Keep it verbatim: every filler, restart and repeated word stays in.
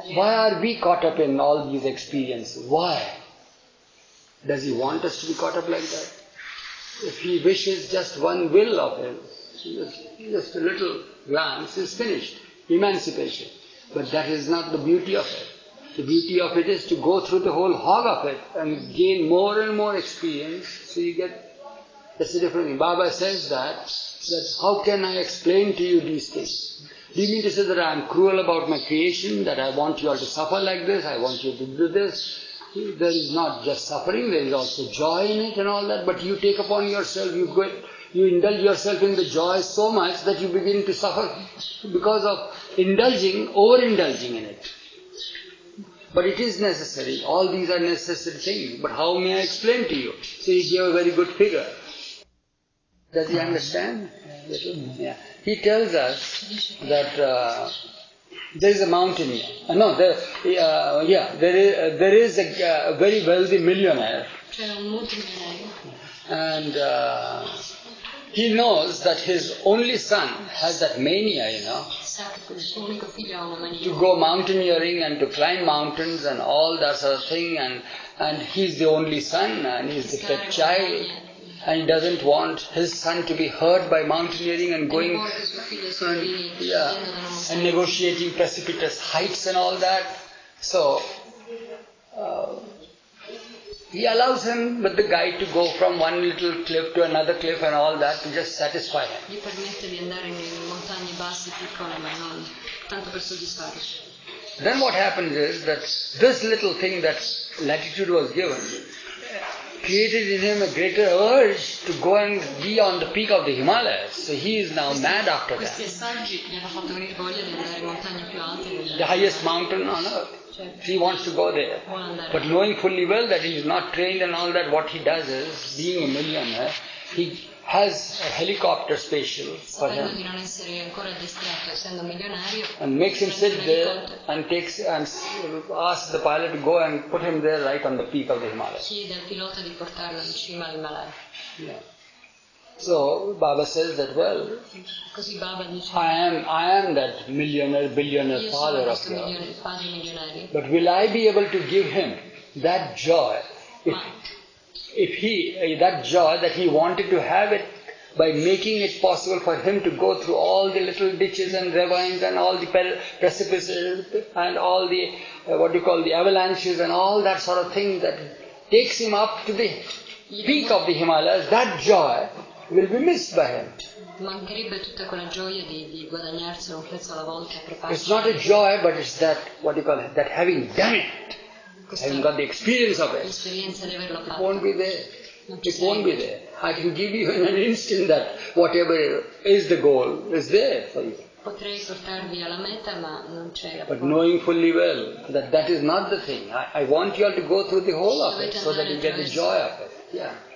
Why are we caught up in all these experiences? Why? Does he want us to be caught up like that? If he wishes just one will of him, just, just a little glance is finished. Emancipation. But that is not the beauty of it. The beauty of it is to go through the whole hog of it and gain more and more experience. So you get, that's the different thing. Baba says that, that how can I explain to you these things? Do you mean to say that I am cruel about my creation, that I want you all to suffer like this, I want you to do this? There is not just suffering, there is also joy in it and all that, but you take upon yourself, you go, you indulge yourself in the joy so much that you begin to suffer because of indulging, overindulging in it. But it is necessary, all these are necessary things, but how may I explain to you? So he gave a very good figure. Does he understand? Yeah. He tells us that uh, there is a mountain here. Uh, no, there, uh, yeah, there is, uh, there is a uh, very wealthy millionaire. And uh, he knows that his only son has that mania, you know, to go mountaineering and to climb mountains and all that sort of thing. And, and he's the only son and he's the pet child. And he doesn't want his son to be hurt by mountaineering and going and, yeah, and negotiating precipitous heights and all that. So, uh, he allows him with the guide to go from one little cliff to another cliff and all that to just satisfy him. Then what happens is that this little thing that latitude was given created in him a greater urge to go and be on the peak of the Himalayas. So he is now mad after that. The highest mountain on earth. He wants to go there. But knowing fully well that he is not trained and all that, what he does is, being a millionaire, he has a helicopter spatial for him and makes him sit there and takes and asks the pilot to go and put him there right on the peak of the Himalayas. Yeah. So Baba says that, well, I am I am that millionaire, billionaire father of yours. But will I be able to give him that joy if If he, that joy that he wanted to have it by making it possible for him to go through all the little ditches and ravines and all the precipices and all the, uh, what you call the avalanches and all that sort of thing that takes him up to the peak of the Himalayas, that joy will be missed by him. It's not a joy, but it's that, what you call it, that having done it, having got the experience of it, it won't be there. It won't be there. I can give you in an instant that whatever is the goal is there for you. But knowing fully well that that is not the thing. I, I want you all to go through the whole of it so that you get the joy of it. Yeah.